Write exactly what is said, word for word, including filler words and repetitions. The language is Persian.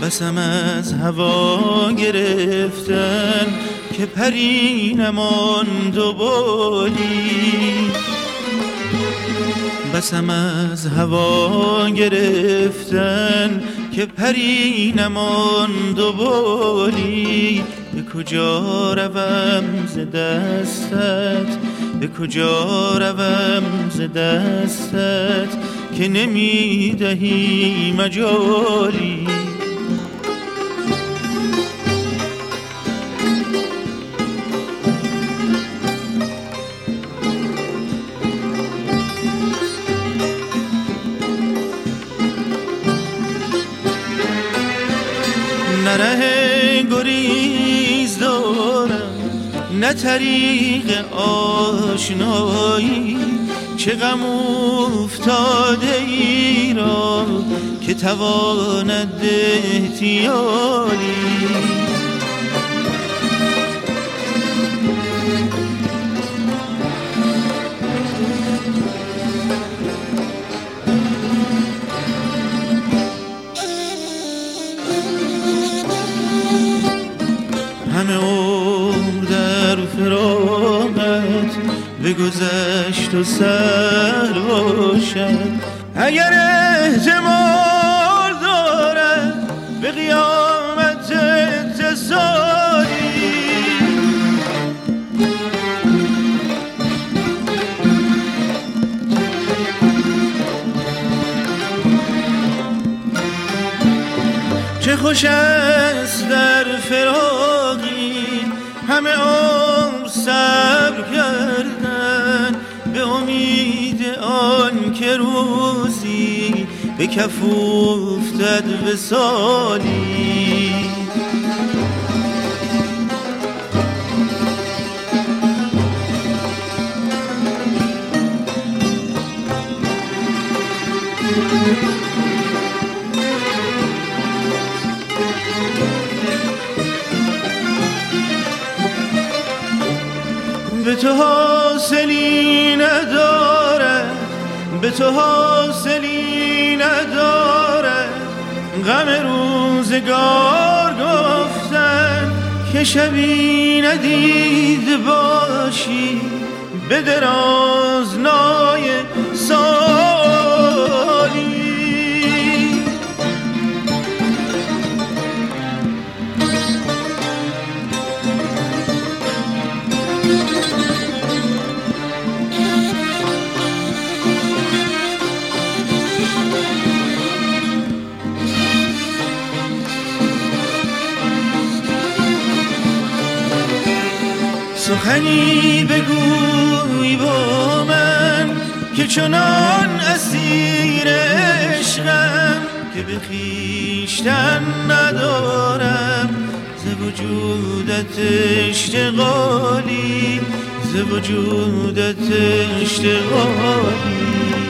بسم از هوا گرفتن که پری نماند و بالی، بسم از هوا گرفتن که پری نماند و بالی. به کجا روم ز دستت، به کجا روم ز دستت که نمیدهی مجالی. نه ره گریز دارم نه طریق آشنایی، چه غم افتاده ای را که تواند احتیالی. همه عمر در فراقت بگذشت و سر باشد، اگر احتمال دارد به قیامت اتصالی. چه خوش است در فراقی همه عمر صبر کردن، به امید آن که روزی به کف افتد وصالی. به تو حاصلی نداره، به تو حاصلی نداره، غم روزگار گفتن که شبی ندید باشی به درازنای سالی. سخنی بگوی با من که چنان اسیر عشقم که به خویشتن ندارم ز وجودت اشتغالی، ز وجودت اشتغالی.